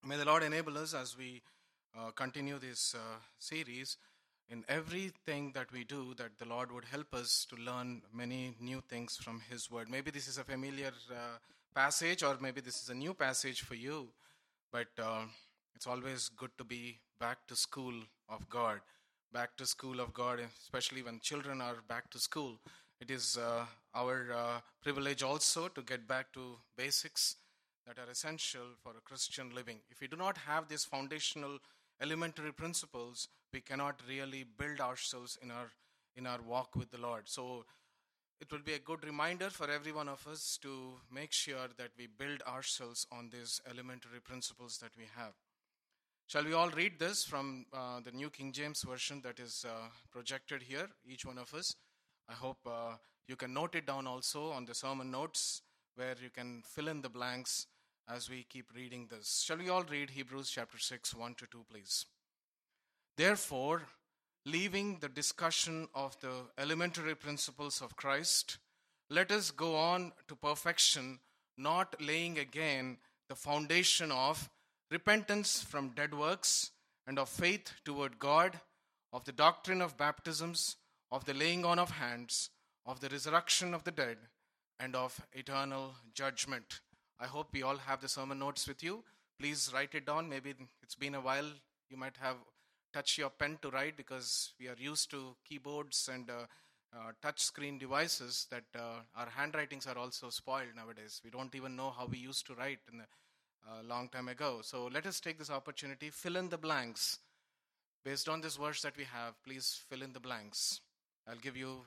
May the Lord enable us as we continue this series in everything that we do, that the Lord would help us to learn many new things from His Word. Maybe this is a familiar passage, or maybe this is a new passage for you, but it's always good to be back to school of God. Back to school of God, especially when children are back to school. It is our privilege also to get back to basics that are essential for a Christian living. If we do not have these foundational elementary principles, we cannot really build ourselves in our walk with the Lord. So it will be a good reminder for every one of us to make sure that we build ourselves on these elementary principles that we have. Shall we all read this from the New King James Version that is projected here, each one of us? I hope you can note it down also on the sermon notes, where you can fill in the blanks as we keep reading this. Shall we all read Hebrews chapter 6, 1 to 2, please? Therefore, leaving the discussion of the elementary principles of Christ, let us go on to perfection, not laying again the foundation of repentance from dead works and of faith toward God, of the doctrine of baptisms, of the laying on of hands, of the resurrection of the dead, and of eternal judgment. I hope we all have the sermon notes with you. Please write it down. Maybe it's been a while. You might have touched your pen to write, because we are used to keyboards and touch screen devices that our handwritings are also spoiled nowadays. We don't even know how we used to write in a long time ago. So let us take this opportunity, fill in the blanks. Based on this verse that we have, please fill in the blanks. I'll give you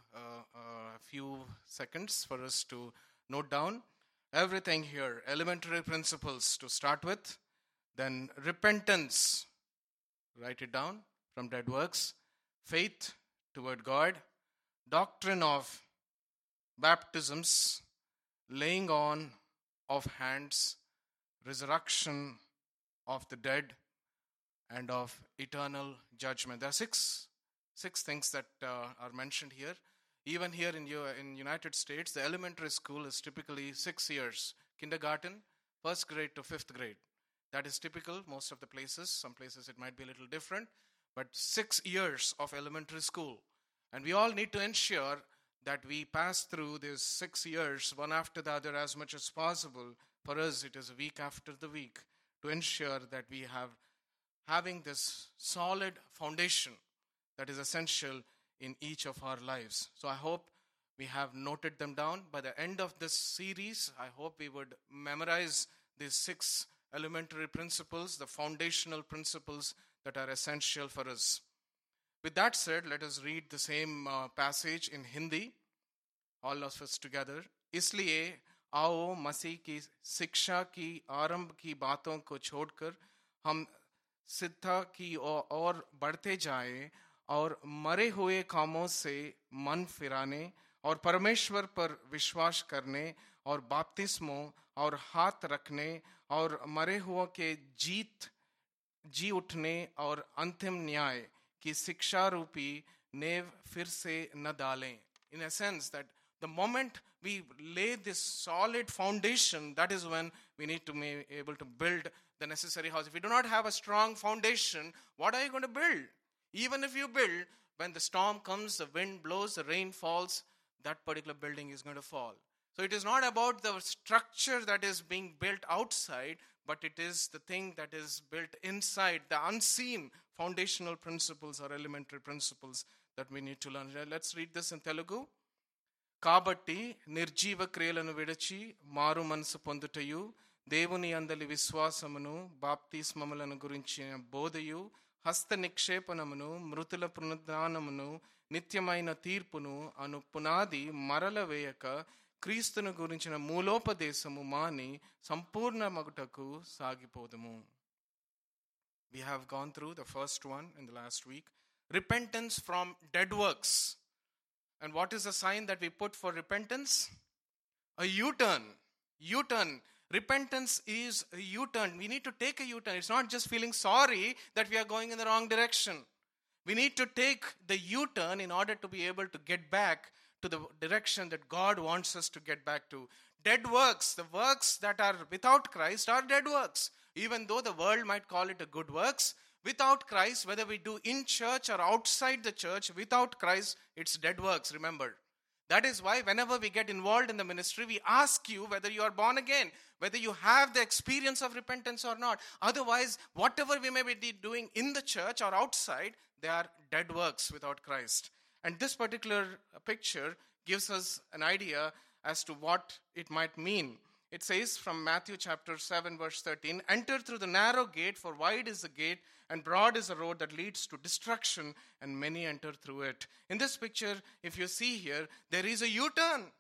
a few seconds for us to note down everything here. Elementary principles to start with. Then repentance. Write it down, from dead works. Faith toward God. Doctrine of baptisms. Laying on of hands. Resurrection of the dead, and of eternal judgment. There are six things that are mentioned here. Even here in United States, the elementary school is typically 6 years. Kindergarten, first grade to fifth grade. That is typical most of the places. Some places it might be a little different. But 6 years of elementary school. And we all need to ensure that we pass through these 6 years, one after the other, as much as possible. For us, it is week after the week, to ensure that we having this solid foundation that is essential in each of our lives. So I hope we have noted them down. By the end of this series, I hope we would memorize these 6 elementary principles, the foundational principles that are essential for us. With that said, let us read the same passage in Hindi, all of us together. इसलिए आओ मसीह की शिक्षा की आरंभ की बातों को छोड़कर हम सिद्धता की ओर बढ़ते जाएं, और मरे हुए कामों से मन फिराने और परमेश्वर पर विश्वास करने और बपतिस्मों और हाथ रखने और मरे हुओं के जी उठने और अंतिम न्याय की शिक्षा रूपी नेव फिर से न डालें. In a sense that the moment we lay this solid foundation, that is when we need to be able to build the necessary house. If you do not have a strong foundation, what are you going to build? Even if you build, when the storm comes, the wind blows, the rain falls, that particular building is going to fall. So it is not about the structure that is being built outside, but it is the thing that is built inside, the unseen foundational principles or elementary principles that we need to learn. Let's read this in Telugu. కాబట్టి నిర్జీవ క్రియలను విడిచి మారు మనసు పొందుటయు, దేవుని అందలి విశ్వాసమును, బాప్తిస్మములను గురించిన బోధయు, హస్త నిక్షేపణమును, మృతుల పునరుద్ధానమును, నిత్యమైన తీర్పును అను పునాది మరల వేయక క్రీస్తును గురించిన మూలోపదేశము మాని సంపూర్ణ మగుటకు సాగిపోదుము. We have gone through the first one in the last week. Repentance from dead works. And what is the sign that we put for repentance? A U-turn. U-turn. Repentance is a U-turn. We need to take a U-turn. It's not just feeling sorry that we are going in the wrong direction. We need to take the U-turn in order to be able to get back to the direction that God wants us to get back to. Dead works, the works that are without Christ, are dead works. Even though the world might call it a good works, without Christ, whether we do in church or outside the church, without Christ, it's dead works, remember. That is why whenever we get involved in the ministry, we ask you whether you are born again, whether you have the experience of repentance or not. Otherwise, whatever we may be doing in the church or outside, they are dead works without Christ. And this particular picture gives us an idea as to what it might mean. It says from Matthew chapter 7 verse 13, "Enter through the narrow gate, for wide is the gate and broad is the road that leads to destruction, and many enter through it." In this picture, if you see here, there is a U-turn.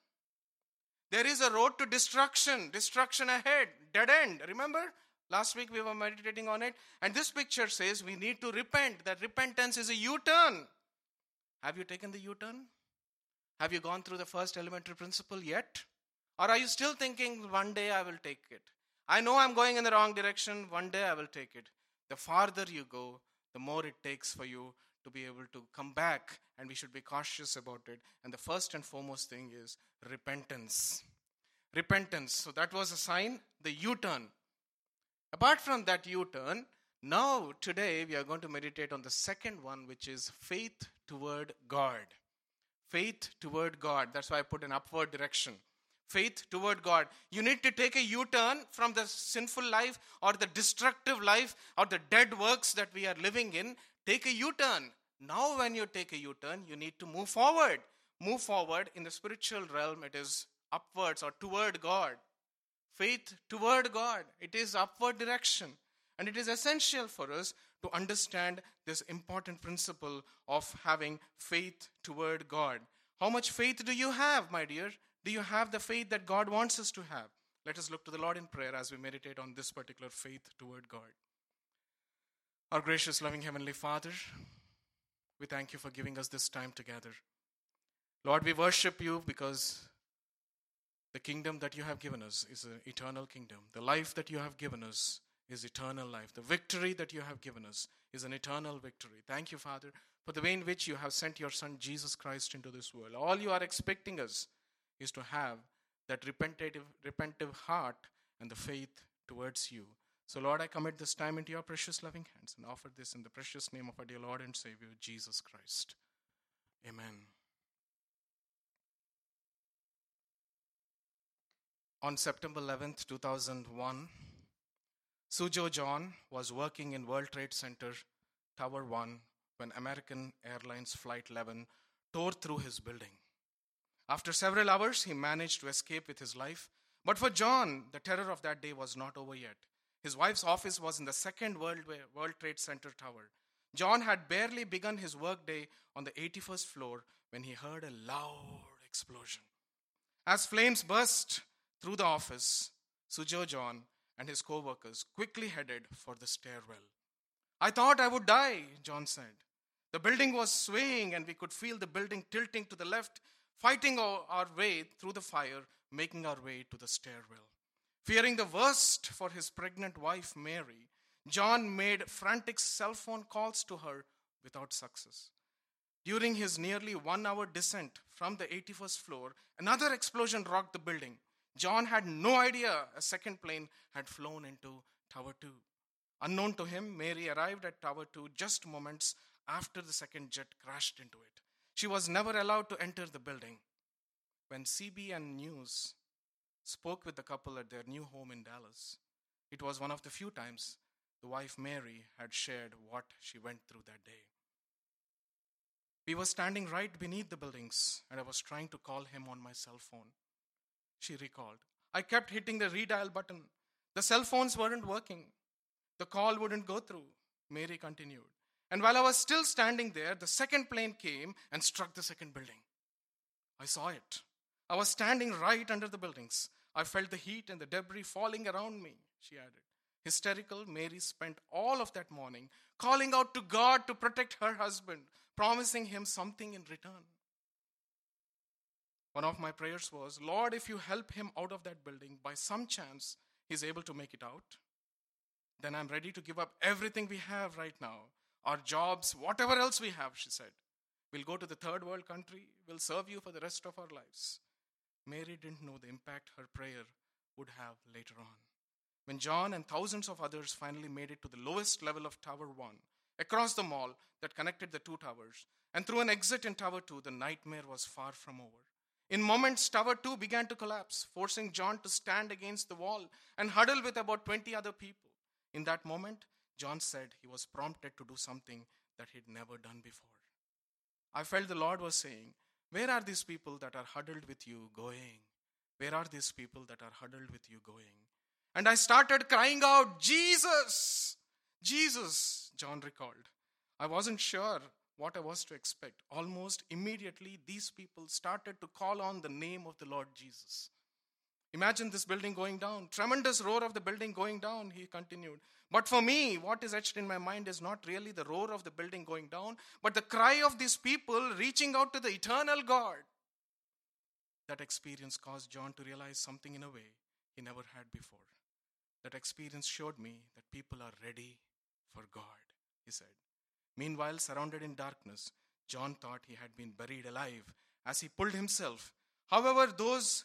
There is a road to destruction ahead, dead end. Remember? Last week we were meditating on it. And this picture says we need to repent, that repentance is a U-turn. Have you taken the U-turn? Have you gone through the first elementary principle yet? Or are you still thinking, one day I will take it? I know I'm going in the wrong direction, one day I will take it. The farther you go, the more it takes for you to be able to come back, and we should be cautious about it. And the first and foremost thing is repentance. Repentance. So that was a sign, the U-turn. Apart from that U-turn, now today we are going to meditate on the second one, which is faith toward God. Faith toward God. That's why I put an upward direction. Faith toward God. You need to take a U-turn from the sinful life or the destructive life or the dead works that we are living in. Take a U-turn. Now when you take a U-turn, you need to move forward. Move forward. In the spiritual realm, it is upwards or toward God. Faith toward God. It is upward direction. And it is essential for us to understand this important principle of having faith toward God. How much faith do you have, my dear? Do you have the faith that God wants us to have? Let us look to the Lord in prayer as we meditate on this particular faith toward God. Our gracious, loving Heavenly Father, we thank you for giving us this time together. Lord, we worship you because the kingdom that you have given us is an eternal kingdom. The life that you have given us is eternal life. The victory that you have given us is an eternal victory. Thank you, Father, for the way in which you have sent your Son, Jesus Christ, into this world. All you are expecting us is to have that repentive heart and the faith towards you. So, Lord, I commit this time into your precious loving hands and offer this in the precious name of our dear Lord and Savior, Jesus Christ. Amen. On September 11th, 2001, Suzhou John was working in World Trade Center, Tower 1, when American Airlines Flight 11 tore through his building. After several hours, he managed to escape with his life. But for John, the terror of that day was not over yet. His wife's office was in the second World Trade Center tower. John had barely begun his workday on the 81st floor when he heard a loud explosion. As flames burst through the office, Suzhou John and his co-workers quickly headed for the stairwell. "I thought I would die," John said. The building was swaying and we could feel the building tilting to the left, fighting our way through the fire, making our way to the stairwell. Fearing the worst for his pregnant wife, Mary, John made frantic cell phone calls to her without success. During his nearly 1 hour descent from the 81st floor, another explosion rocked the building. John had no idea a second plane had flown into Tower 2. Unknown to him, Mary arrived at Tower 2 just moments after the second jet crashed into it. She was never allowed to enter the building. When CBN News spoke with the couple at their new home in Dallas, it was one of the few times the wife Mary had shared what she went through that day. "We were standing right beneath the buildings and I was trying to call him on my cell phone," she recalled. "I kept hitting the redial button. The cell phones weren't working. The call wouldn't go through," Mary continued. "And while I was still standing there, the second plane came and struck the second building. I saw it. I was standing right under the buildings. I felt the heat and the debris falling around me," she added. Hysterical, Mary spent all of that morning calling out to God to protect her husband, promising him something in return. One of my prayers was, "Lord, if you help him out of that building, by some chance he's able to make it out, then I'm ready to give up everything we have right now, our jobs, whatever else we have," she said. "We'll go to the third world country. We'll serve you for the rest of our lives." Mary didn't know the impact her prayer would have later on. When John and thousands of others finally made it to the lowest level of Tower 1, across the mall that connected the two towers, and through an exit in Tower 2, the nightmare was far from over. In moments, Tower 2 began to collapse, forcing John to stand against the wall and huddle with about 20 other people. In that moment, John said he was prompted to do something that he'd never done before. I felt the Lord was saying, "Where are these people that are huddled with you going? Where are these people that are huddled with you going?" And I started crying out, "Jesus! Jesus!" John recalled. I wasn't sure what I was to expect. Almost immediately, these people started to call on the name of the Lord Jesus. Imagine this building going down. Tremendous roar of the building going down, he continued. But for me, what is etched in my mind is not really the roar of the building going down, but the cry of these people reaching out to the eternal God. That experience caused John to realize something in a way he never had before. That experience showed me that people are ready for God, he said. Meanwhile, surrounded in darkness, John thought he had been buried alive as he pulled himself. However, those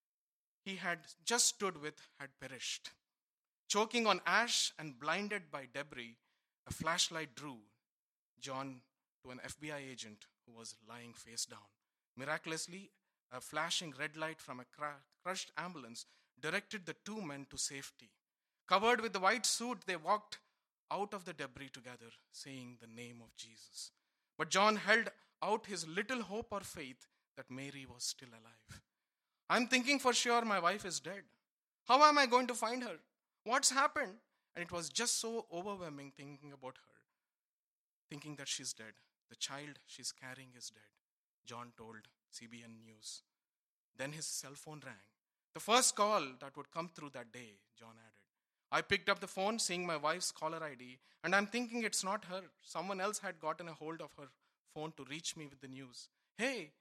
he had just stood with had perished. Choking on ash and blinded by debris, a flashlight drew John to an FBI agent who was lying face down. Miraculously, a flashing red light from a crushed ambulance directed the two men to safety. Covered with the white suit, they walked out of the debris together, saying the name of Jesus. But John held out his little hope or faith that Mary was still alive. "I'm thinking for sure my wife is dead. How am I going to find her? What's happened?" And it was just so overwhelming thinking about her, thinking that she's dead. The child she's carrying is dead, John told CBN News. Then his cell phone rang. The first call that would come through that day, John added. I picked up the phone, seeing my wife's caller ID, and I'm thinking it's not her. Someone else had gotten a hold of her phone to reach me with the news. "Hey,"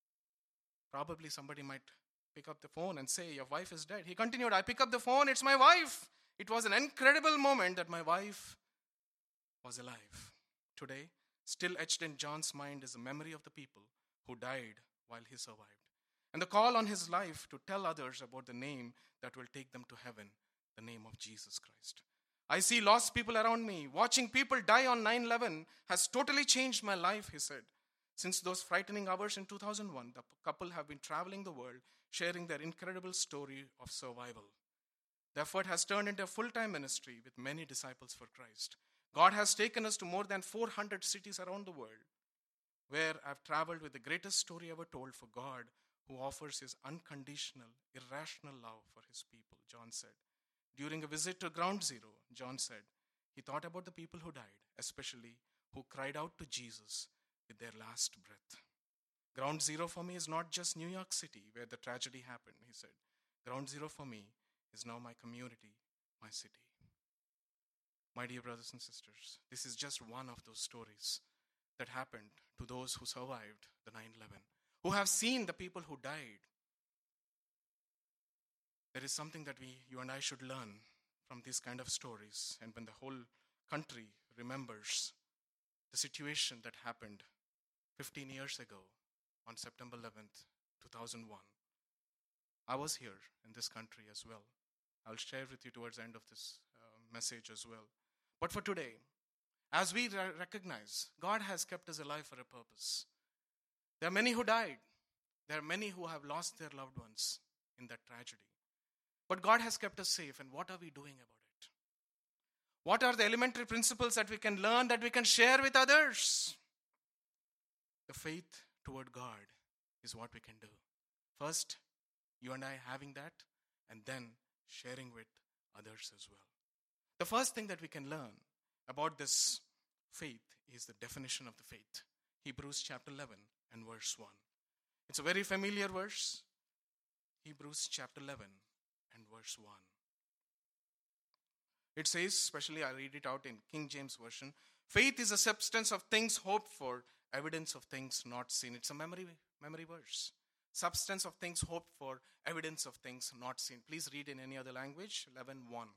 probably somebody might pick up the phone and say, "Your wife is dead." He continued, "I pick up the phone, it's my wife." It was an incredible moment that my wife was alive. Today, still etched in John's mind is the memory of the people who died while he survived, and the call on his life to tell others about the name that will take them to heaven, the name of Jesus Christ. I see lost people around me. Watching people die on 9/11 has totally changed my life, he said. Since those frightening hours in 2001, the couple have been traveling the world, sharing their incredible story of survival. The effort has turned into a full-time ministry with many disciples for Christ. God has taken us to more than 400 cities around the world, where I've traveled with the greatest story ever told for God, who offers his unconditional, irrational love for his people, John said. During a visit to Ground Zero, John said, he thought about the people who died, especially who cried out to Jesus with their last breath. Ground Zero for me is not just New York City, where the tragedy happened, he said. Ground Zero for me is now my community, my city. My dear brothers and sisters, this is just one of those stories that happened to those who survived the 9/11, who have seen the people who died. There is something that you and I should learn from these kind of stories. And when the whole country remembers the situation that happened 15 years ago on September 11th, 2001, I was here in this country as well. I'll share with you towards the end of this message as well. But for today, as we recognize, God has kept us alive for a purpose. There are many who died. There are many who have lost their loved ones in that tragedy. But God has kept us safe, and what are we doing about it? What are the elementary principles that we can learn, that we can share with others? The faith toward God is what we can do. First, you and I having that, and then sharing with others as well. The first thing that we can learn about this faith is the definition of the faith. Hebrews chapter 11 and verse 1. It's a very familiar verse. Hebrews chapter 11 and verse 1. It says, especially I read it out in King James Version, faith is a substance of things hoped for, evidence of things not seen. It's a memory verse. Substance of things hoped for, evidence of things not seen. Please read in any other language, 11:1.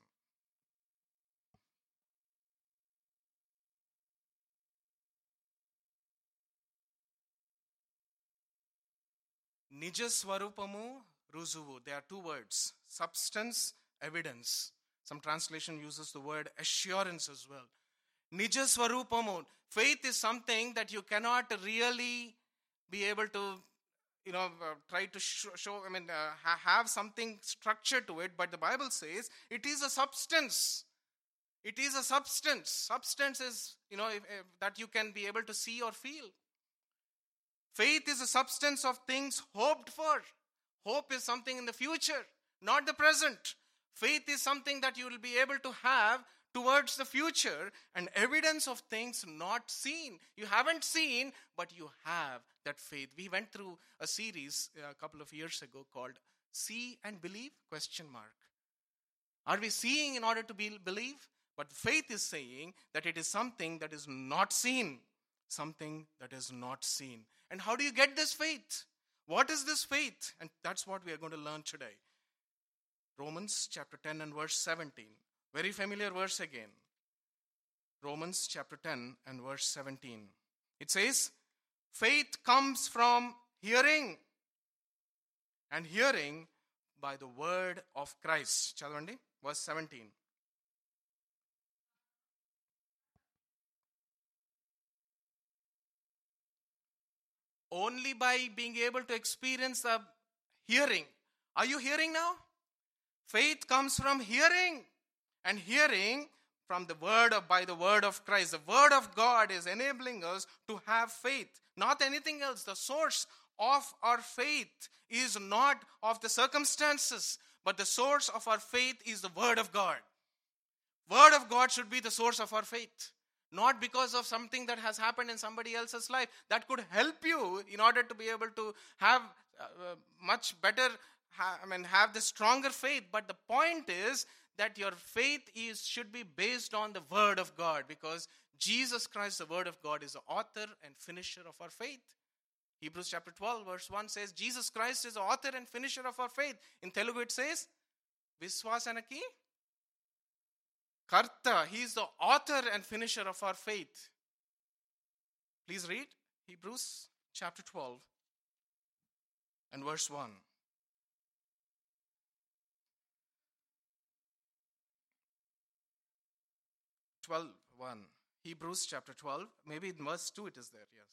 Nija swarupamu ruzuvu. There are two words. Substance, evidence. Some translation uses the word assurance as well. Nija swarupamo. Faith is something that you cannot really be able to, try to have something structure to it. But the Bible says it is a substance. It is a substance. Substance is, that you can be able to see or feel. Faith is a substance of things hoped for. Hope is something in the future, not the present. Faith is something that you will be able to have towards the future, and evidence of things not seen. You haven't seen, but you have that faith. We went through a series a couple of years ago called See and Believe? ? Are we seeing in order to believe? But faith is saying that it is something that is not seen. Something that is not seen. And how do you get this faith? What is this faith? And that's what we are going to learn today. Romans chapter 10 and verse 17. Very familiar verse again. Romans chapter 10 and verse 17. It says, faith comes from hearing, and hearing by the word of Christ. Chadavandi, verse 17. Only by being able to experience the hearing. Are you hearing now? Faith comes from hearing, and hearing from the word by the word of Christ. The word of God is enabling us to have faith, not anything else. The source of our faith is not of the circumstances, but the source of our faith is the word of God. Word of God should be the source of our faith. Not because of something that has happened in somebody else's life. That could help you in order to be able to have much better, have the stronger faith. But the point is that your faith should be based on the word of God, because Jesus Christ, the word of God, is the author and finisher of our faith. Hebrews chapter 12 verse 1 says, Jesus Christ is the author and finisher of our faith. In Telugu it says, Viswasanaki Karta. He is the author and finisher of our faith. Please read Hebrews chapter 12 and verse 1. 12:1. Hebrews chapter 12. Maybe in verse 2 it is there, yes.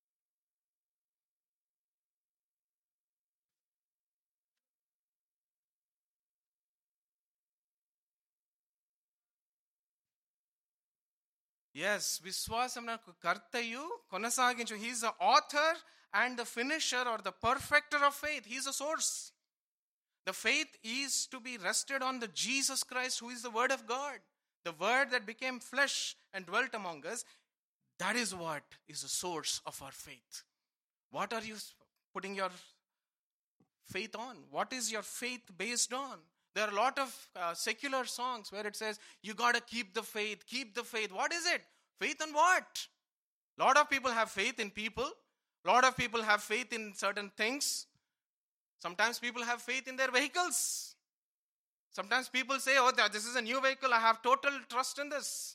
Yes, Viswasamnaku Kartayu Konasaginchu. He is the author and the finisher or the perfecter of faith. He is the source. The faith is to be rested on the Jesus Christ, who is the word of God. The word that became flesh and dwelt among us. That is what is the source of our faith. What are you putting your faith on? What is your faith based on? There are a lot of secular songs where it says, you got to keep the faith, keep the faith. What is it? Faith on what? A lot of people have faith in people. A lot of people have faith in certain things. Sometimes people have faith in their vehicles. Sometimes people say, oh, this is a new vehicle. I have total trust in this.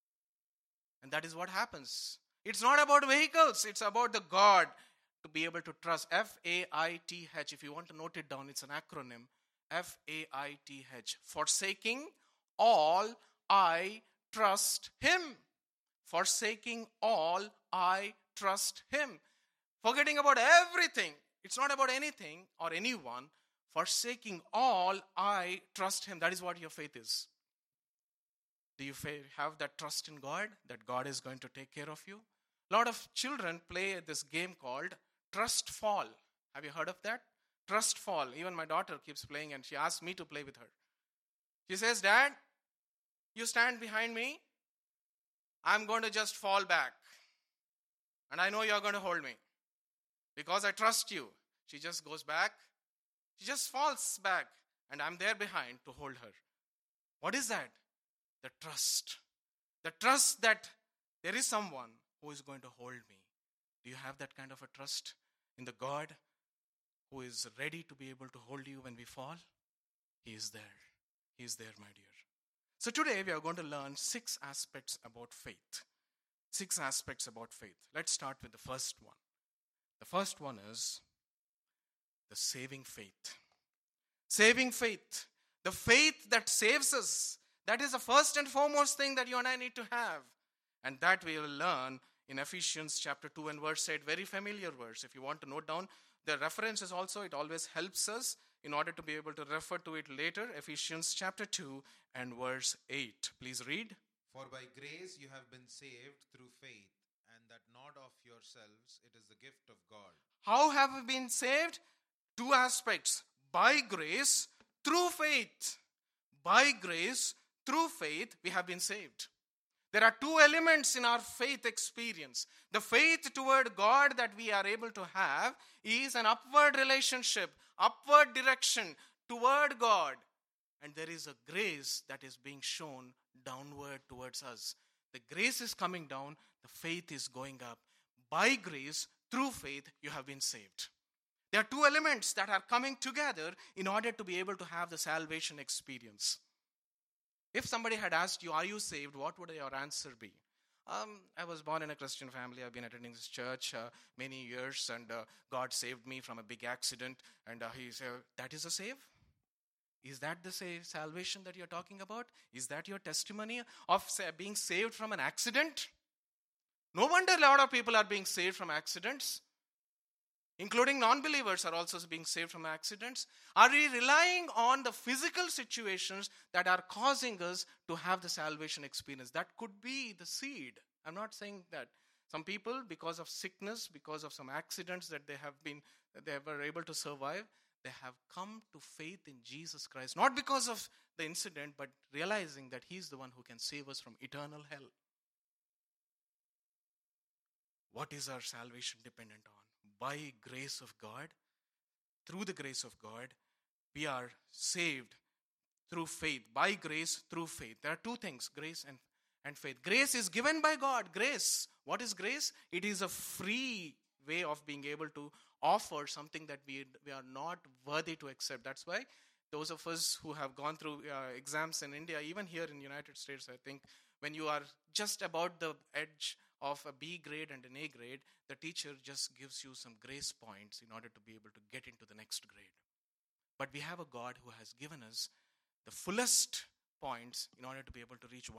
And that is what happens. It's not about vehicles. It's about the God to be able to trust. F-A-I-T-H. If you want to note it down, it's an acronym. F-A-I-T-H. Forsaking all, I trust him. Forsaking all, I trust him. Forgetting about everything. It's not about anything or anyone. Forsaking all, I trust him. That is what your faith is. Do you have that trust in God, that God is going to take care of you? A lot of children play this game called Trust Fall. Have you heard of that? Trust Fall. Even my daughter keeps playing and she asks me to play with her. She says, Dad, you stand behind me. I'm going to just fall back. And I know you're going to hold me. Because I trust you. She just goes back. She just falls back. And I'm there behind to hold her. What is that? The trust. The trust that there is someone who is going to hold me. Do you have that kind of a trust in the God who is ready to be able to hold you when we fall? He is there. He is there, my dear. So today we are going to learn 6 aspects about faith. 6 aspects about faith. Let's start with the first one. The first one is the saving faith. Saving faith. The faith that saves us. That is the first and foremost thing that you and I need to have. And that we will learn in Ephesians chapter 2 and verse 8, very familiar verse. If you want to note down the references also, it always helps us in order to be able to refer to it later. Ephesians chapter 2 and verse 8. Please read. For by grace you have been saved through faith, and that not of yourselves, it is the gift of God. How have we been saved? Two aspects. By grace, through faith. By grace, through faith, we have been saved. There are two elements in our faith experience. The faith toward God that we are able to have is an upward relationship, upward direction toward God. And there is a grace that is being shown downward towards us. The grace is coming down, the faith is going up. By grace, through faith, you have been saved. There are two elements that are coming together in order to be able to have the salvation experience. If somebody had asked you, are you saved? What would your answer be? I was born in a Christian family. I've been attending this church many years, and God saved me from a big accident. And he said, that is a save? Is that the salvation that you're talking about? Is that your testimony of being saved from an accident? No wonder a lot of people are being saved from accidents. Including non-believers are also being saved from accidents. Are we relying on the physical situations that are causing us to have the salvation experience? That could be the seed. I'm not saying that. Some people, because of sickness, because of some accidents that they were able to survive, they have come to faith in Jesus Christ. Not because of the incident, but realizing that He's the one who can save us from eternal hell. What is our salvation dependent on? By grace of God, through the grace of God, we are saved through faith. By grace, through faith. There are two things, grace and faith. Grace is given by God. Grace. What is grace? It is a free way of being able to offer something that we are not worthy to accept. That's why those of us who have gone through exams in India, even here in the United States, I think, when you are just about the edge of a B grade and an A grade, the teacher just gives you some grace points in order to be able to get into the next grade. But we have a God who has given us the fullest points in order to be able to reach 100%.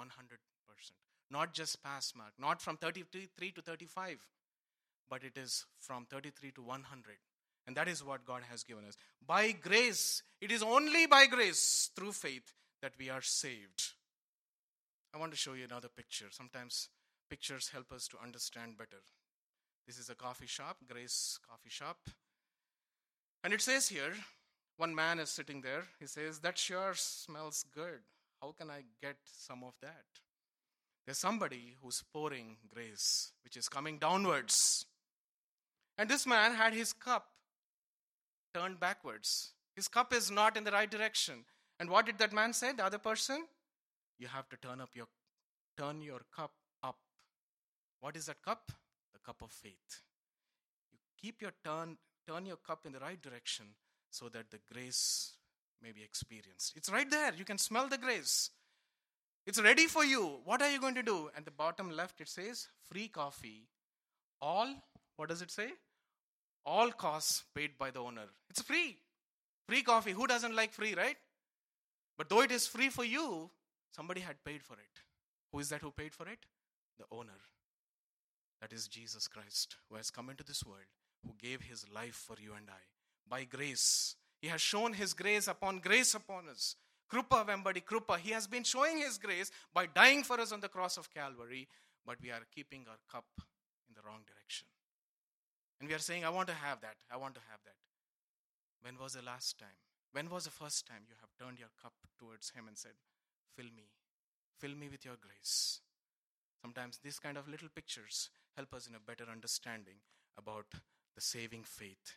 Not just pass mark, not from 33 to 35, but it is from 33 to 100. And that is what God has given us. By grace, it is only by grace, through faith, that we are saved. I want to show you another picture. Sometimes pictures help us to understand better. This is a coffee shop, Grace Coffee Shop. And it says here, one man is sitting there. He says, that sure smells good. How can I get some of that? There's somebody who's pouring grace, which is coming downwards. And this man had his cup turned backwards. His cup is not in the right direction. And what did that man say? The other person? You have to turn your cup up. What is that cup? The cup of faith. You keep turn your cup in the right direction so that the grace may be experienced. It's right there. You can smell the grace. It's ready for you. What are you going to do? At the bottom left, it says, free coffee. All, what does it say? All costs paid by the owner. It's free. Free coffee. Who doesn't like free, right? But though it is free for you, somebody had paid for it. Who is that who paid for it? The owner. That is Jesus Christ, who has come into this world, who gave His life for you and I. By grace. He has shown His grace upon us. Krupa vembadi krupa. He has been showing His grace by dying for us on the cross of Calvary, but we are keeping our cup in the wrong direction. And we are saying, I want to have that. I want to have that. When was the last time? When was the first time you have turned your cup towards Him and said, fill me with your grace? Sometimes these kind of little pictures help us in a better understanding about the saving faith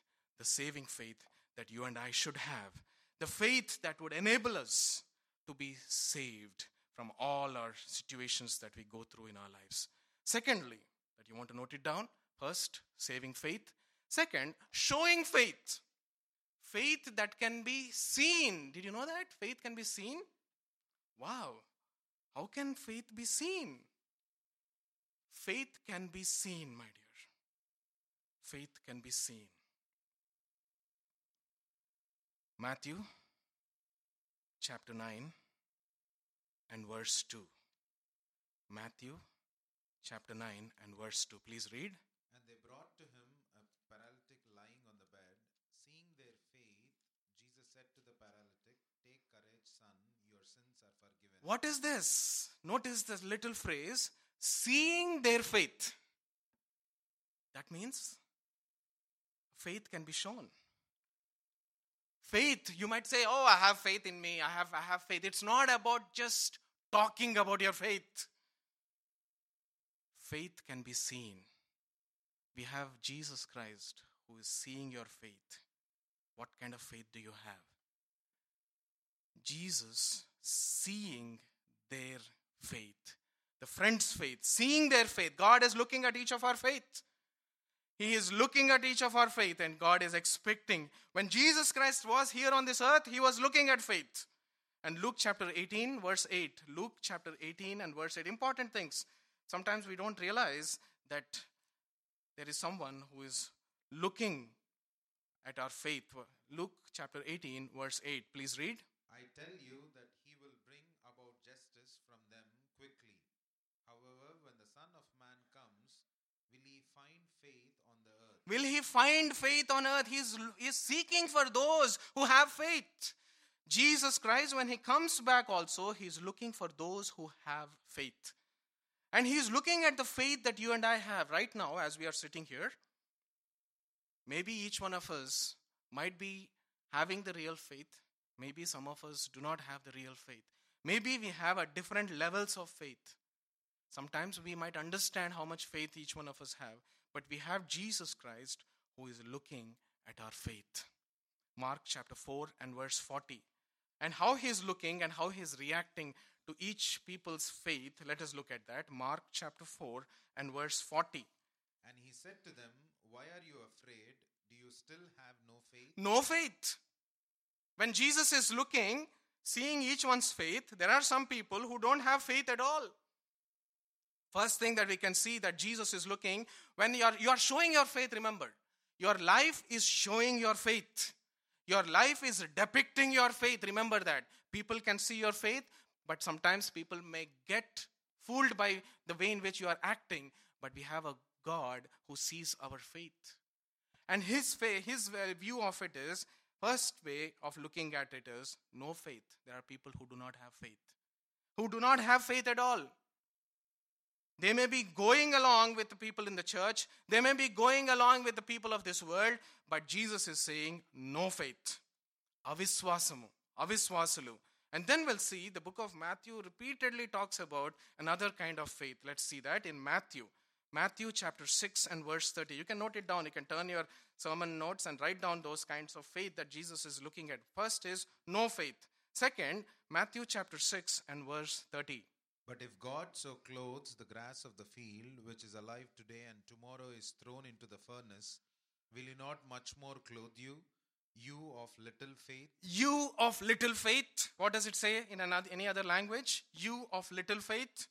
that you and I should have. The faith that would enable us to be saved from all our situations that we go through in our lives. Secondly, that you want to note it down. First, saving faith. Second, showing faith. Faith that can be seen. Did you know that? Faith can be seen? Wow. How can faith be seen? Faith can be seen, my dear. Faith can be seen. Matthew chapter 9 and verse 2. Matthew chapter 9 and verse 2. Please read. And they brought to him a paralytic lying on the bed. Seeing their faith, Jesus said to the paralytic, "Take courage, son, your sins are forgiven." What is this? Notice this little phrase, seeing their faith. That means faith can be shown. Faith, you might say, "Oh, I have faith in me. I have faith." It's not about just talking about your faith. Faith can be seen. We have Jesus Christ who is seeing your faith. What kind of faith do you have? Jesus seeing their faith. The friend's faith, seeing their faith. God is looking at each of our faith. He is looking at each of our faith, and God is expecting. When Jesus Christ was here on this earth, he was looking at faith. And Luke chapter 18 verse 8. Luke chapter 18 and verse 8. Important things. Sometimes we don't realize that there is someone who is looking at our faith. Luke chapter 18 verse 8. Please read. I tell you that he will bring about justice from them quickly. However, when the Son of Man comes, will he find faith on the earth? Will he find faith on earth? He is seeking for those who have faith. Jesus Christ, when he comes back also, he is looking for those who have faith. And he is looking at the faith that you and I have right now as we are sitting here. Maybe each one of us might be having the real faith. Maybe some of us do not have the real faith. Maybe we have at different levels of faith. Sometimes we might understand how much faith each one of us have. But we have Jesus Christ who is looking at our faith. Mark chapter 4 and verse 40. And how he is looking and how he is reacting to each people's faith. Let us look at that. Mark chapter 4 and verse 40. And he said to them, "Why are you afraid? Do you still have no faith?" No faith. When Jesus is looking, seeing each one's faith, there are some people who don't have faith at all. First thing that we can see that Jesus is looking, when you are showing your faith, remember, your life is showing your faith. Your life is depicting your faith. Remember that. People can see your faith, but sometimes people may get fooled by the way in which you are acting. But we have a God who sees our faith. And his view of it is, first way of looking at it is no faith. There are people who do not have faith. Who do not have faith at all. They may be going along with the people in the church. They may be going along with the people of this world. But Jesus is saying, no faith. Aviswasamu. Aviswasalu. And then we'll see the book of Matthew repeatedly talks about another kind of faith. Let's see that in Matthew. Matthew chapter 6 and verse 30. You can note it down. You can turn your sermon notes and write down those kinds of faith that Jesus is looking at. First is no faith. Second, Matthew chapter 6 and verse 30. But if God so clothes the grass of the field, which is alive today and tomorrow is thrown into the furnace, will he not much more clothe you, you of little faith? You of little faith. What does it say in any other language? You of little faith.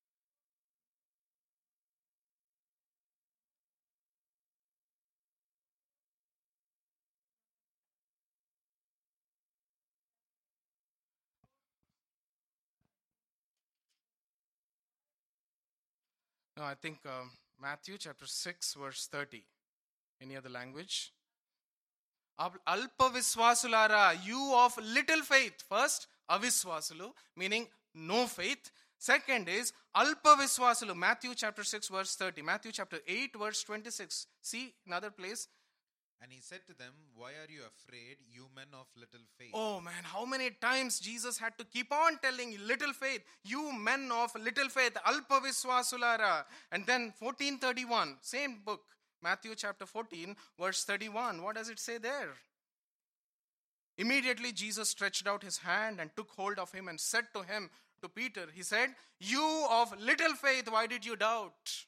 No, I think Matthew chapter 6 verse 30. Any other language? Alpa viswasulara, you of little faith. First, aviswasulu, meaning no faith. Second is alpa viswasulu. Matthew chapter 6 verse 30. Matthew chapter 8 verse 26. See another place. And he said to them, "Why are you afraid, you men of little faith?" Oh man, how many times Jesus had to keep on telling little faith, you men of little faith, alpa viswasulara. And then 14:31, same book, Matthew chapter 14, verse 31. What does it say there? Immediately Jesus stretched out his hand and took hold of him and said to him, to Peter, he said, "You of little faith, why did you doubt?"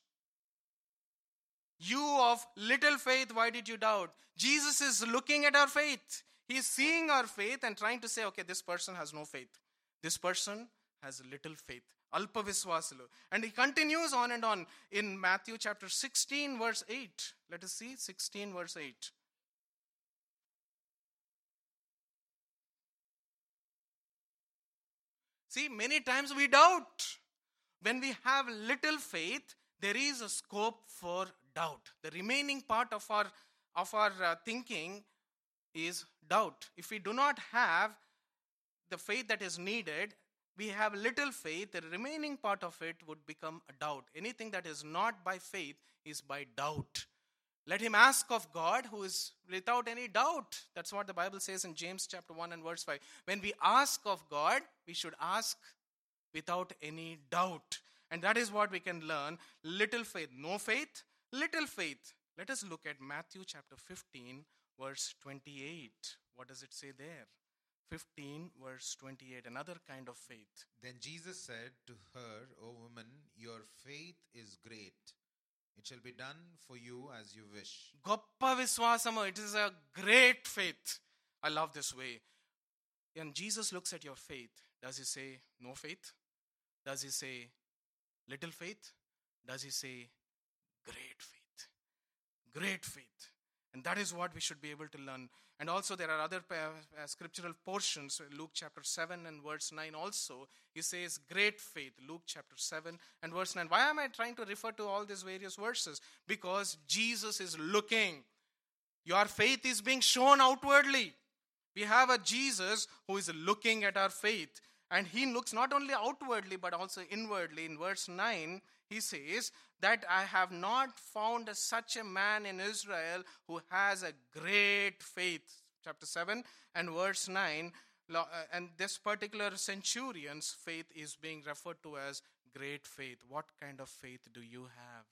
You of little faith, why did you doubt? Jesus is looking at our faith. He is seeing our faith and trying to say, okay, this person has no faith. This person has little faith. Alpa viswasalu. And he continues on and on in Matthew chapter 16 verse 8. Let us see 16 verse 8. See, many times we doubt. When we have little faith, there is a scope for doubt. The remaining part of our thinking is doubt. If we do not have the faith that is needed, we have little faith, the remaining part of it would become a doubt. Anything that is not by faith is by doubt. Let him ask of God who is without any doubt. That's what the Bible says in James chapter 1 and verse 5. When we ask of God, we should ask without any doubt. And that is what we can learn. Little faith, no faith, little faith. Let us look at Matthew chapter 15, verse 28. What does it say there? 15, verse 28, another kind of faith. Then Jesus said to her, O woman, your faith is great. It shall be done for you as you wish. Goppa viswasamu. It is a great faith. I love this way. When Jesus looks at your faith, does he say no faith? Does he say little faith? Does he say great faith? Great faith. And that is what we should be able to learn. And also there are other scriptural portions. Luke chapter 7 and verse 9 also. He says great faith. Luke chapter 7 and verse 9. Why am I trying to refer to all these various verses? Because Jesus is looking. Your faith is being shown outwardly. We have a Jesus who is looking at our faith. And he looks not only outwardly but also inwardly. In verse 9, he says that I have not found such a man in Israel who has a great faith. Chapter 7 and verse 9. And this particular centurion's faith is being referred to as great faith. What kind of faith do you have?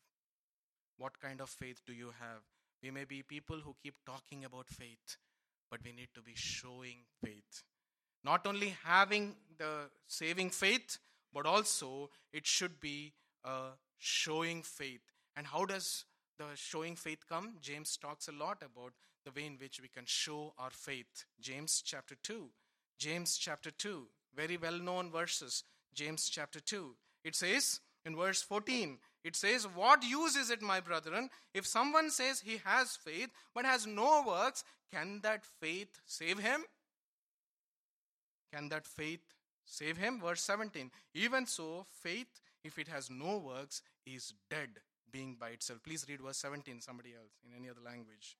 What kind of faith do you have? We may be people who keep talking about faith, but we need to be showing faith. Not only having the saving faith, but also it should be a showing faith. And how does the showing faith come? James talks a lot about the way in which we can show our faith. James chapter 2. James chapter 2. Very well-known verses. James chapter 2. It says in verse 14, it says, what use is it, my brethren, if someone says he has faith but has no works, can that faith save him? Can that faith save him? Verse 17. Even so, faith, if it has no works, is dead, being by itself. Please read verse 17, somebody else, in any other language.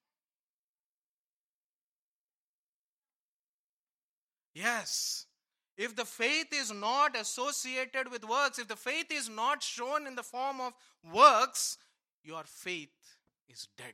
Yes. If the faith is not associated with works, if the faith is not shown in the form of works, your faith is dead.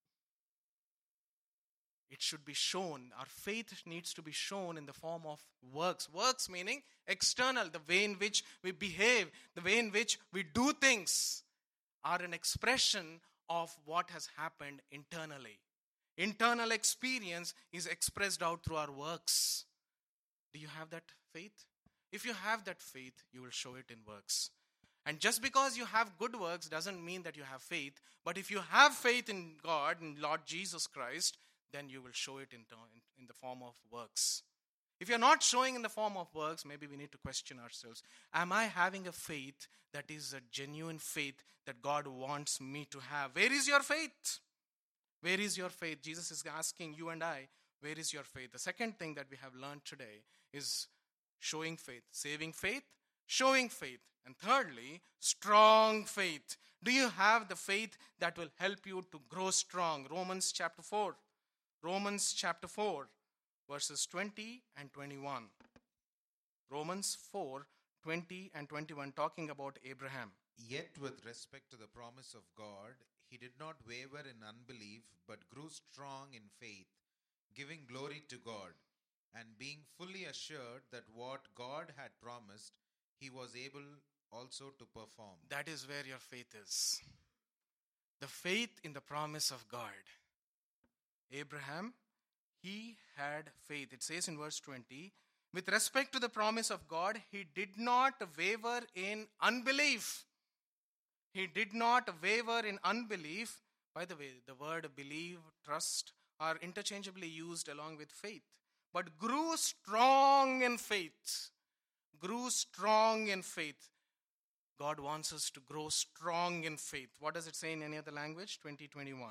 It should be shown. Our faith needs to be shown in the form of works. Works meaning external, the way in which we behave, the way in which we do things are an expression of what has happened internally. Internal experience is expressed out through our works. Do you have that faith? If you have that faith, you will show it in works. And just because you have good works doesn't mean that you have faith. But if you have faith in God, in Lord Jesus Christ, then you will show it in the form of works. If you're not showing in the form of works, maybe we need to question ourselves. Am I having a faith that is a genuine faith that God wants me to have? Where is your faith? Where is your faith? Jesus is asking you and I, where is your faith? The second thing that we have learned today is showing faith. Saving faith, showing faith. And thirdly, strong faith. Do you have the faith that will help you to grow strong? Romans chapter 4. Romans chapter 4, verses 20 and 21. Romans 4, 20 and 21, talking about Abraham. Yet with respect to the promise of God, he did not waver in unbelief, but grew strong in faith, giving glory to God, and being fully assured that what God had promised, he was able also to perform. That is where your faith is. The faith in the promise of God. Abraham, he had faith. It says in verse 20, with respect to the promise of God, he did not waver in unbelief. He did not waver in unbelief. By the way, the word believe, trust are interchangeably used along with faith. But grew strong in faith. Grew strong in faith. God wants us to grow strong in faith. What does it say in any other language? 2021.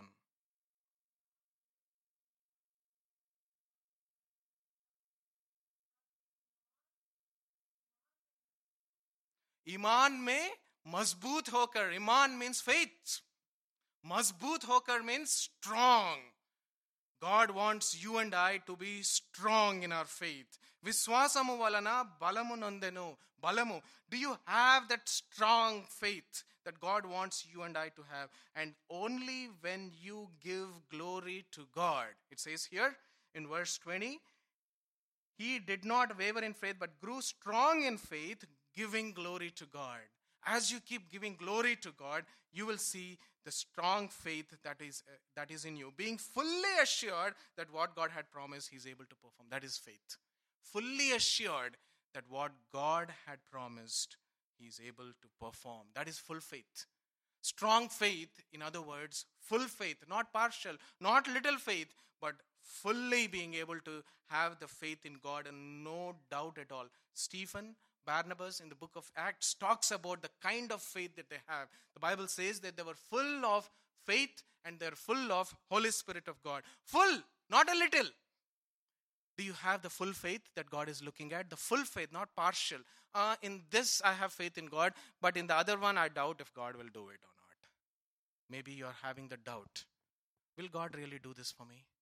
ईमान में मजबूत होकर, ईमान means faith. Mazboot hokar means strong. God wants you and I to be strong in our faith. Viswasamu valana balamu nondenu. Balamu. Do you have that strong faith that God wants you and I to have? And only when you give glory to God. It says here in verse 20, he did not waver in faith but grew strong in faith, giving glory to God. As you keep giving glory to God, you will see the strong faith that is in you. Being fully assured that what God had promised, He's able to perform. That is faith. Fully assured that what God had promised, He's able to perform. That is full faith. Strong faith, in other words, full faith, not partial, not little faith, but fully being able to have the faith in God and no doubt at all. Stephen, Barnabas in the book of Acts talks about the kind of faith that they have. The Bible says that they were full of faith and they're full of Holy Spirit of God. Full, not a little. Do you have the full faith that God is looking at? The full faith, not partial. In this I have faith in God, but in the other one I doubt if God will do it or not. Maybe you are having the doubt. Will God really do this for me?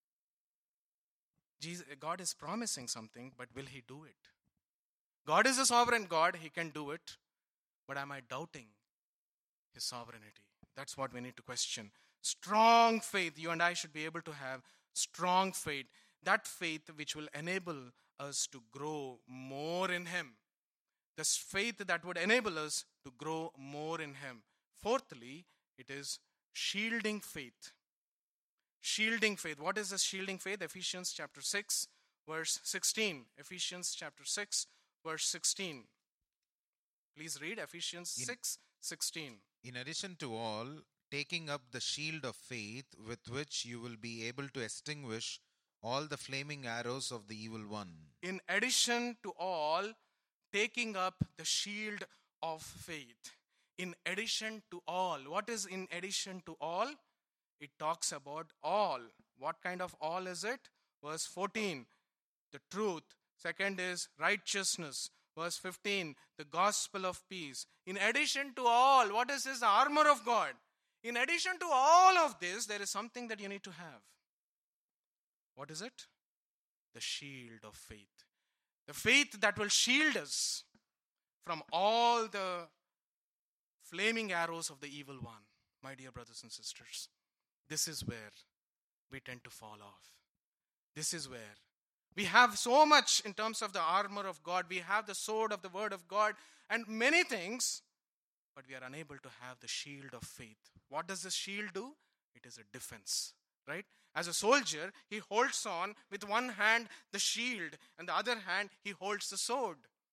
God is promising something, but will He do it? God is a sovereign God. He can do it. But am I doubting His sovereignty? That's what we need to question. Strong faith. You and I should be able to have strong faith. That faith which will enable us to grow more in Him. This faith that would enable us to grow more in Him. Fourthly, it is shielding faith. Shielding faith. What is this shielding faith? Ephesians chapter 6, verse 16. Ephesians chapter 6, verse 16. Please read Ephesians 6:16. In addition to all, taking up the shield of faith with which you will be able to extinguish all the flaming arrows of the evil one. In addition to all, taking up the shield of faith. In addition to all. What is in addition to all? It talks about all. What kind of all is it? Verse 14, the truth. Second is righteousness. Verse 15, the gospel of peace. In addition to all, what is this? The armor of God. In addition to all of this, there is something that you need to have. What is it? The shield of faith. The faith that will shield us from all the flaming arrows of the evil one. My dear brothers and sisters, this is where we tend to fall off. This is where we have so much in terms of the armor of God. We have the sword of the word of God and many things, but we are unable to have the shield of faith. What does the shield do? It is a defense, right? As a soldier, he holds on with one hand the shield and the other hand he holds the sword.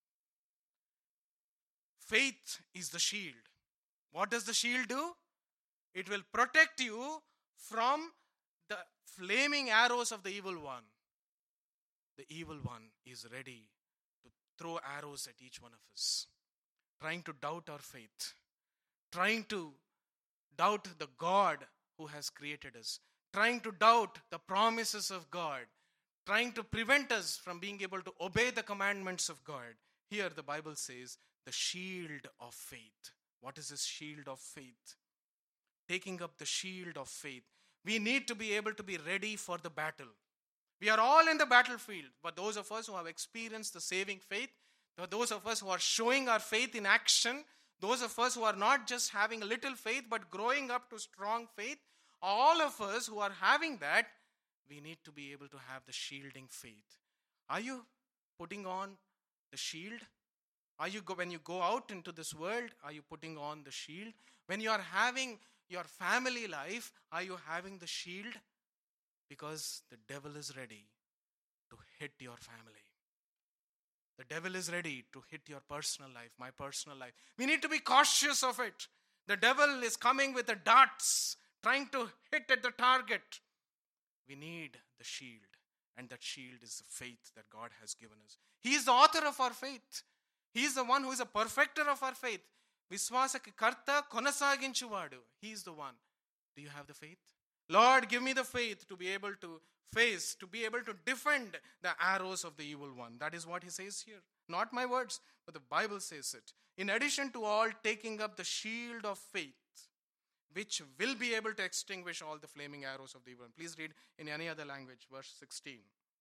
Faith is the shield. What does the shield do? It will protect you from the flaming arrows of the evil one. The evil one is ready to throw arrows at each one of us, trying to doubt our faith, trying to doubt the God who has created us, trying to doubt the promises of God, trying to prevent us from being able to obey the commandments of God. Here the Bible says the shield of faith. What is this shield of faith? Taking up the shield of faith. We need to be able to be ready for the battle. We are all in the battlefield, but those of us who have experienced the saving faith, those of us who are showing our faith in action, those of us who are not just having a little faith but growing up to strong faith, all of us who are having that, we need to be able to have the shielding faith. Are you putting on the shield? When you go out into this world, are you putting on the shield? When you are having your family life, are you having the shield? Because the devil is ready to hit your family. The devil is ready to hit your personal life, my personal life. We need to be cautious of it. The devil is coming with the darts, trying to hit at the target. We need the shield. And that shield is the faith that God has given us. He is the author of our faith. He is the one who is a perfecter of our faith. Viswasaki karta konasaginchuvadu. He is the one. Do you have the faith? Lord, give me the faith to be able to face, to be able to defend the arrows of the evil one. That is what he says here. Not my words, but the Bible says it. In addition to all, taking up the shield of faith, which will be able to extinguish all the flaming arrows of the evil one. Please read in any other language, verse 16.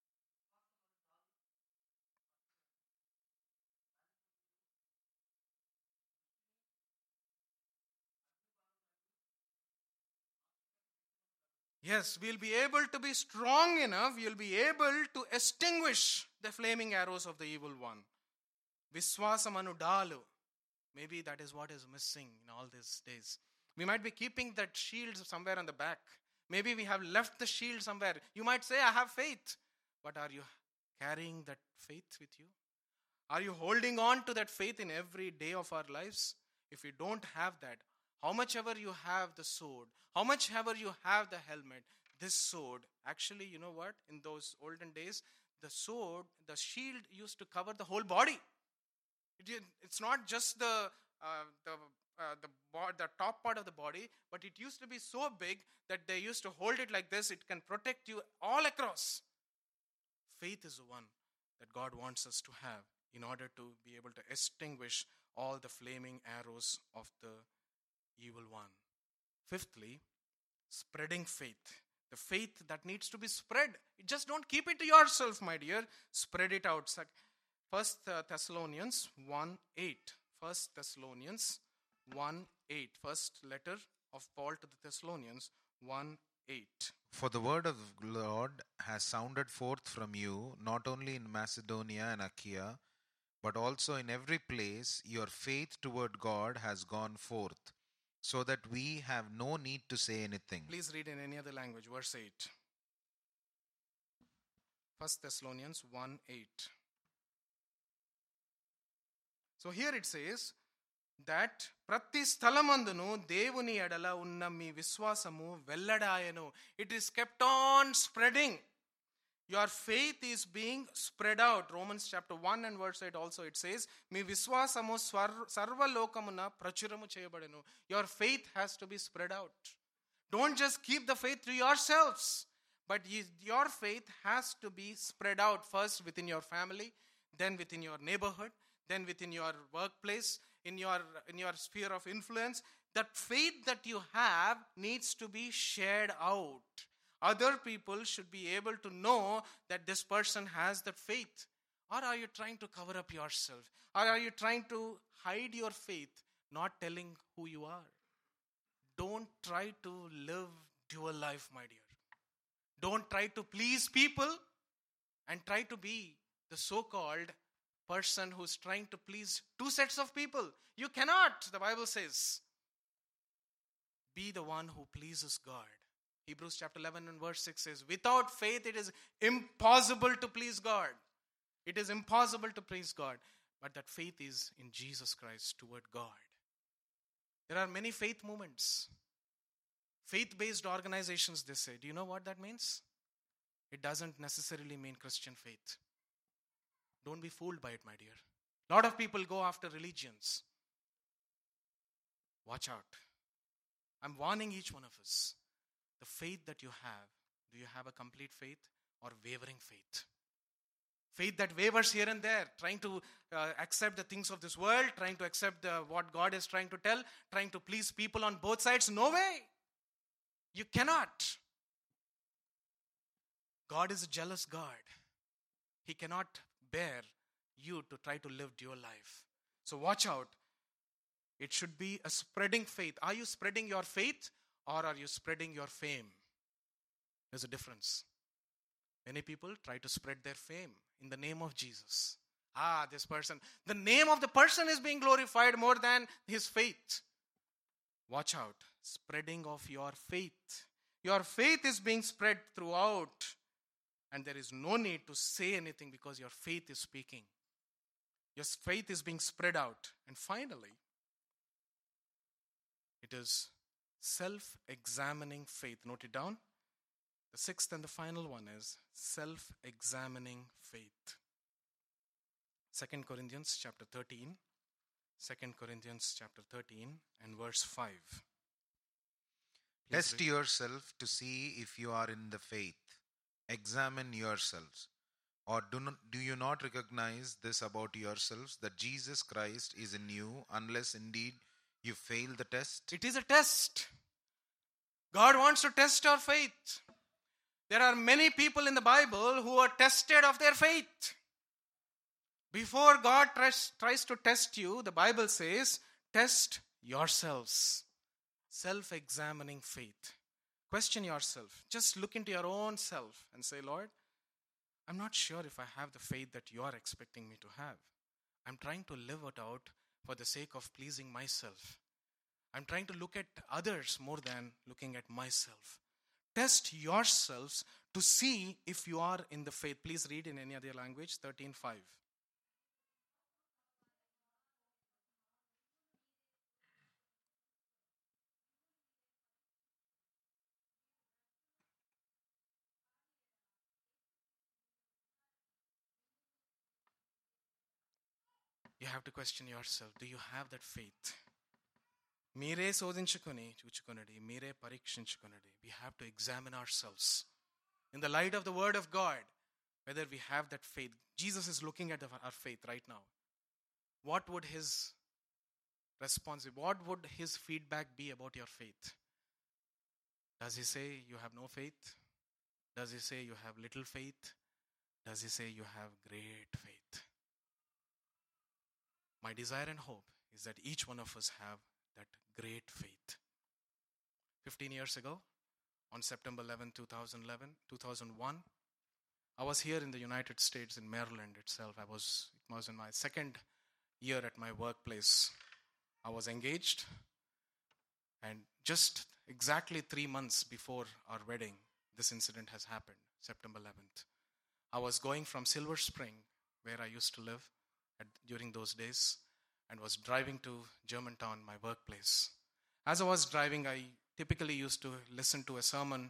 Yes, we'll be able to be strong enough, we'll be able to extinguish the flaming arrows of the evil one. Viswasamanu dalu. Maybe that is what is missing in all these days. We might be keeping that shield somewhere on the back. Maybe we have left the shield somewhere. You might say, I have faith. But are you carrying that faith with you? Are you holding on to that faith in every day of our lives? If you don't have that, how much ever you have the sword, how much ever you have the helmet, this sword, actually, you know what? In those olden days, the sword, the shield used to cover the whole body. It's not just the top part of the body, but it used to be so big that they used to hold it like this. It can protect you all across. Faith is the one that God wants us to have in order to be able to extinguish all the flaming arrows of the evil one. Fifthly, spreading faith. The faith that needs to be spread. Just don't keep it to yourself, my dear. Spread it out. 1 Thessalonians 1:8. 1 Thessalonians 1:8. First letter of Paul to the Thessalonians 1:8. For the word of the Lord has sounded forth from you, not only in Macedonia and Achaia, but also in every place your faith toward God has gone forth, so that we have no need to say anything. Please read in any other language, verse 8. 1 Thessalonians 1:8. So here it says that ప్రతి స్థలమందును దేవుని ఎడల ఉన్న మీ విశ్వాసము వెల్లడాయను. It is kept on spreading. Your faith is being spread out. Romans chapter 1 and verse 8 also it says, మీ విశ్వాసము సర్వలోకమున ప్రచురము చేయబడెను. Your faith has to be spread out. Don't just keep the faith to yourselves, but your faith has to be spread out first within your family, then within your neighborhood, then within your workplace, in your sphere of influence. That faith that you have needs to be shared out. Other people should be able to know that this person has that faith. Or are you trying to cover up yourself? Or are you trying to hide your faith, not telling who you are? Don't try to live dual life, my dear. Don't try to please people and try to be the so-called person who's trying to please two sets of people. You cannot, the Bible says. Be the one who pleases God. Hebrews chapter 11 and verse 6 says, without faith it is impossible to please God. It is impossible to please God. But that faith is in Jesus Christ toward God. There are many faith movements. Faith-based organizations, they say. Do you know what that means? It doesn't necessarily mean Christian faith. Don't be fooled by it, my dear. A lot of people go after religions. Watch out. I'm warning each one of us. The faith that you have, do you have a complete faith or wavering faith? Faith that wavers here and there, trying to accept the things of this world, trying to accept what God is trying to tell, trying to please people on both sides. No way. You cannot. God is a jealous God. He cannot bear you to try to live dual life. So watch out. It should be a spreading faith. Are you spreading your faith or are you spreading your fame? There's a difference. Many people try to spread their fame in the name of Jesus. This person. The name of the person is being glorified more than his faith. Watch out. Spreading of your faith. Your faith is being spread throughout. And there is no need to say anything because your faith is speaking. Your faith is being spread out. And finally, it is self-examining faith. Note it down. The sixth and the final one is self-examining faith. 2 Corinthians chapter 13. 2 Corinthians chapter 13 and verse 5. Please Test read. yourself to see if you are in the faith. Examine yourselves. Or do you not recognize this about yourselves, that Jesus Christ is in you, unless indeed you fail the test? It is a test. God wants to test your faith. There are many people in the Bible who are tested of their faith. Before God tries to test you, the Bible says, test yourselves. Self-examining faith. Question yourself. Just look into your own self and say, Lord, I'm not sure if I have the faith that you are expecting me to have. I'm trying to live it out for the sake of pleasing myself. I'm trying to look at others more than looking at myself. Test yourselves to see if you are in the faith. Please read in any other language, 13:5. You have to question yourself. Do you have that faith? మీరే శోధించుకొని చూచుకొనడి, మీరే పరీక్షించుకొనడి. We have to examine ourselves in the light of the word of God, whether we have that faith. Jesus is looking at our faith right now. What would his response be? What would his feedback be about your faith? Does he say you have no faith? Does he say you have little faith? Does he say you have great faith? My desire and hope is that each one of us have that great faith. 15 years ago, on September 11, 2001, I was here in the United States in Maryland itself. It was in my second year at my workplace. I was engaged, and just exactly 3 months before our wedding, this incident has happened, September 11th. I was going from Silver Spring, where I used to live during those days, and was driving to Germantown, my workplace. As I was driving, I typically used to listen to a sermon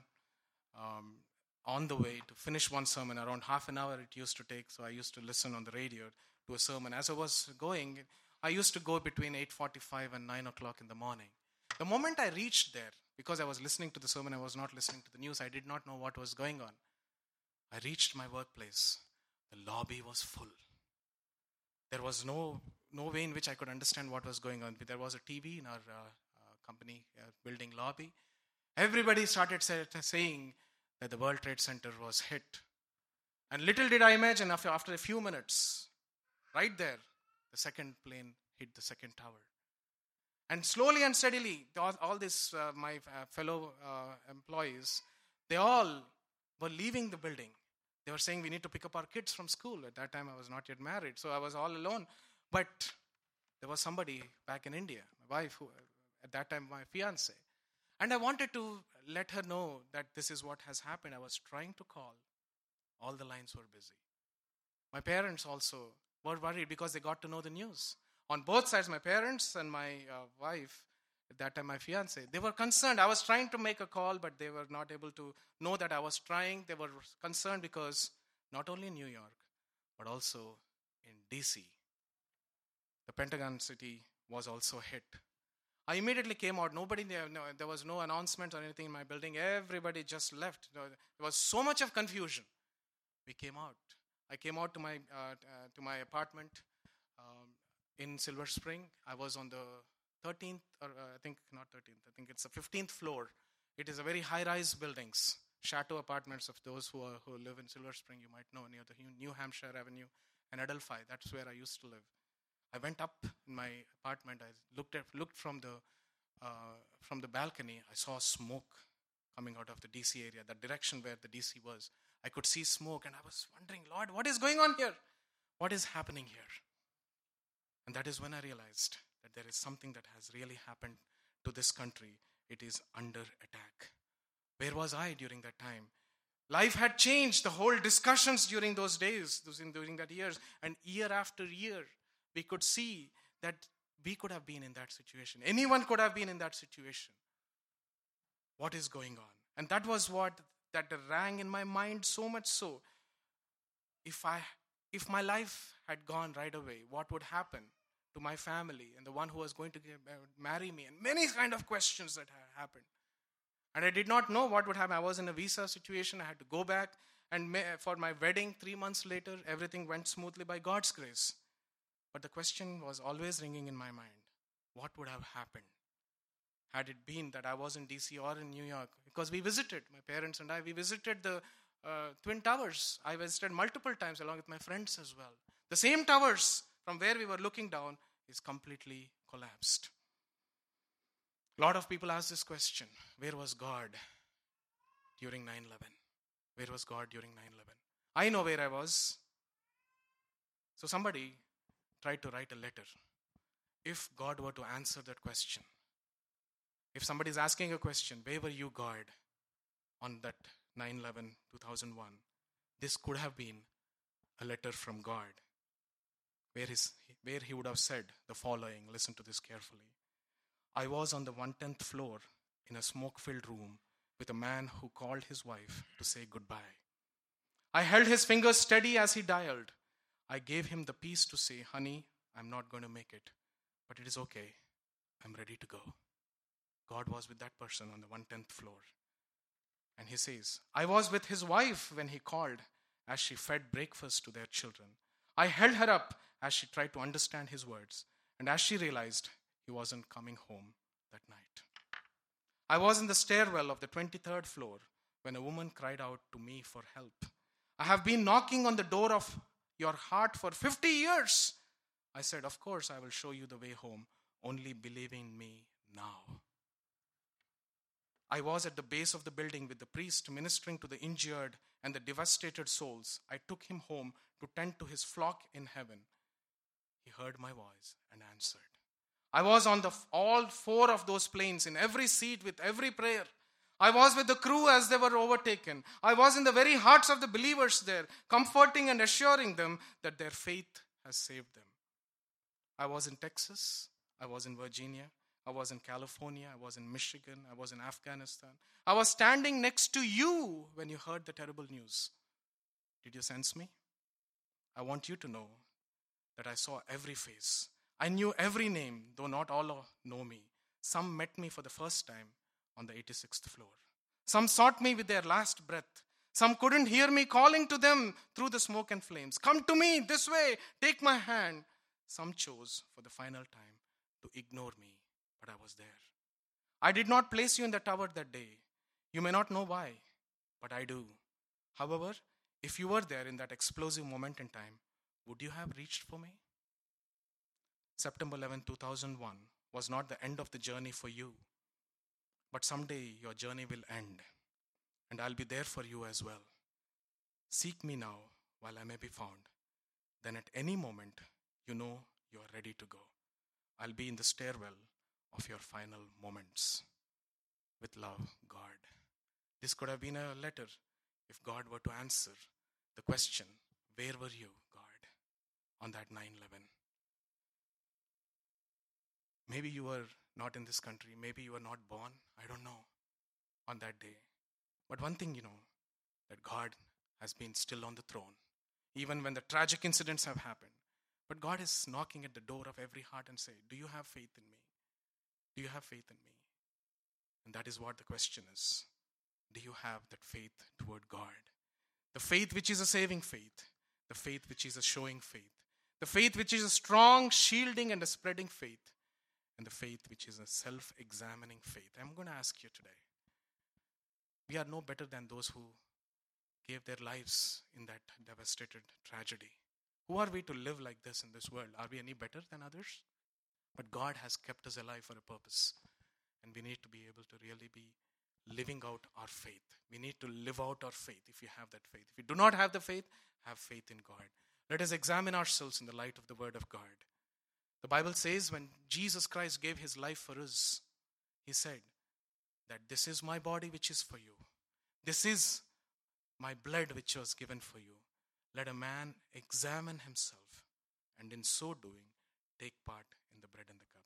on the way. To finish one sermon, around half an hour it used to take, so I used to listen on the radio to a sermon. As I was going, I used to go between 8:45 and 9 o'clock in the morning. The moment I reached there, because I was listening to the sermon, I was not listening to the news, I did not know what was going on. I reached my workplace. The lobby was full. There was no way in which I could understand what was going on. There was a TV in our company building lobby. Everybody started saying that the World Trade Center was hit. And little did I imagine, after a few minutes, right there, the second plane hit the second tower. And slowly and steadily, all this, my fellow employees, they all were leaving the building. They were saying, we need to pick up our kids from school. At that time, I was not yet married, so I was all alone. But there was somebody back in India, my wife, who, at that time, my fiance. And I wanted to let her know that this is what has happened. I was trying to call. All the lines were busy. My parents also were worried because they got to know the news. On both sides, my parents and my wife, at that time my fiance, they were concerned. I was trying to make a call, but they were not able to know that I was trying. They were concerned because not only in New York, but also in DC, the Pentagon City was also hit. I immediately came out. There was no announcement or anything in my building. Everybody just left. There was so much of confusion. We came out. I came out to my apartment in Silver Spring. I was on the 13th, or I think not 13th. I think it's the 15th floor. It is a very high-rise buildings, chateau apartments of those who live in Silver Spring. You might know, near the New Hampshire Avenue and Adelphi. That's where I used to live. I went up in my apartment. I looked from the balcony. I saw smoke coming out of the DC area, that direction where the DC was. I could see smoke, and I was wondering, Lord, what is going on here? What is happening here? And that is when I realized that there is something that has really happened to this country. It is under attack. Where was I during that time? Life had changed. The whole discussions during those days, during that years, and year after year, we could see that we could have been in that situation. Anyone could have been in that situation. What is going on? And that was that rang in my mind so much so. If my life had gone right away, what would happen to my family and the one who was going to marry me? And many kind of questions that had happened. And I did not know what would happen. I was in a visa situation. I had to go back. And for my wedding, 3 months later, everything went smoothly by God's grace. But the question was always ringing in my mind. What would have happened had it been that I was in DC or in New York? Because we visited, my parents and I, we visited the Twin Towers. I visited multiple times along with my friends as well. The same towers from where we were looking down is completely collapsed. A lot of people ask this question. Where was God during 9/11? Where was God during 9/11? I know where I was. So somebody tried to write a letter. If God were to answer that question, if somebody is asking a question, where were you, God, on that 9/11/2001? This could have been a letter from God, where he would have said the following. Listen to this carefully. I was on the 110th floor in a smoke-filled room with a man who called his wife to say goodbye. I held his fingers steady as he dialed. I gave him the peace to say, honey, I'm not going to make it, but it is okay. I'm ready to go. God was with that person on the 110th floor. And he says, I was with his wife when he called as she fed breakfast to their children. I held her up as she tried to understand his words, and as she realized he wasn't coming home that night. I was in the stairwell of the 23rd floor when a woman cried out to me for help. I have been knocking on the door of your heart for 50 years. I said, of course, I will show you the way home. Only believe in me now. I was at the base of the building with the priest ministering to the injured and the devastated souls. I took him home to tend to his flock in heaven. He heard my voice and answered. I was on all 4 of those planes, in every seat with every prayer. I was with the crew as they were overtaken. I was in the very hearts of the believers there, comforting and assuring them that their faith has saved them. I was in Texas. I was in Virginia. I was in California. I was in Michigan. I was in Afghanistan. I was standing next to you when you heard the terrible news. Did you sense me? I want you to know that I saw every face. I knew every name, though not all know me. Some met me for the first time on the 86th floor. Some sought me with their last breath. Some couldn't hear me calling to them through the smoke and flames. Come to me this way, take my hand. Some chose for the final time to ignore me, but I was there. I did not place you in the tower that day. You may not know why, but I do. However, if you were there in that explosive moment in time, would you have reached for me? September 11, 2001 was not the end of the journey for you. But someday your journey will end, and I'll be there for you as well. Seek me now while I may be found. Then at any moment, you know you are ready to go. I'll be in the stairwell of your final moments. With love, God. This could have been a letter if God were to answer the question, where were you, God, on that 9/11? Maybe you were not in this country. Maybe you were not born. I don't know on that day. But one thing you know, that God has been still on the throne, even when the tragic incidents have happened. But God is knocking at the door of every heart and say, do you have faith in me? Do you have faith in me? And that is what the question is. Do you have that faith toward God? The faith which is a saving faith. The faith which is a showing faith. The faith which is a strong, shielding and a spreading faith. And the faith which is a self-examining faith. I'm going to ask you today. We are no better than those who gave their lives in that devastated tragedy. Who are we to live like this in this world? Are we any better than others? But God has kept us alive for a purpose. And we need to be able to really be living out our faith. We need to live out our faith if you have that faith. If you do not have the faith, have faith in God. Let us examine ourselves in the light of the Word of God. The Bible says when Jesus Christ gave his life for us, he said that this is my body which is for you. This is my blood which was given for you. Let a man examine himself and in so doing take part in the bread and the cup.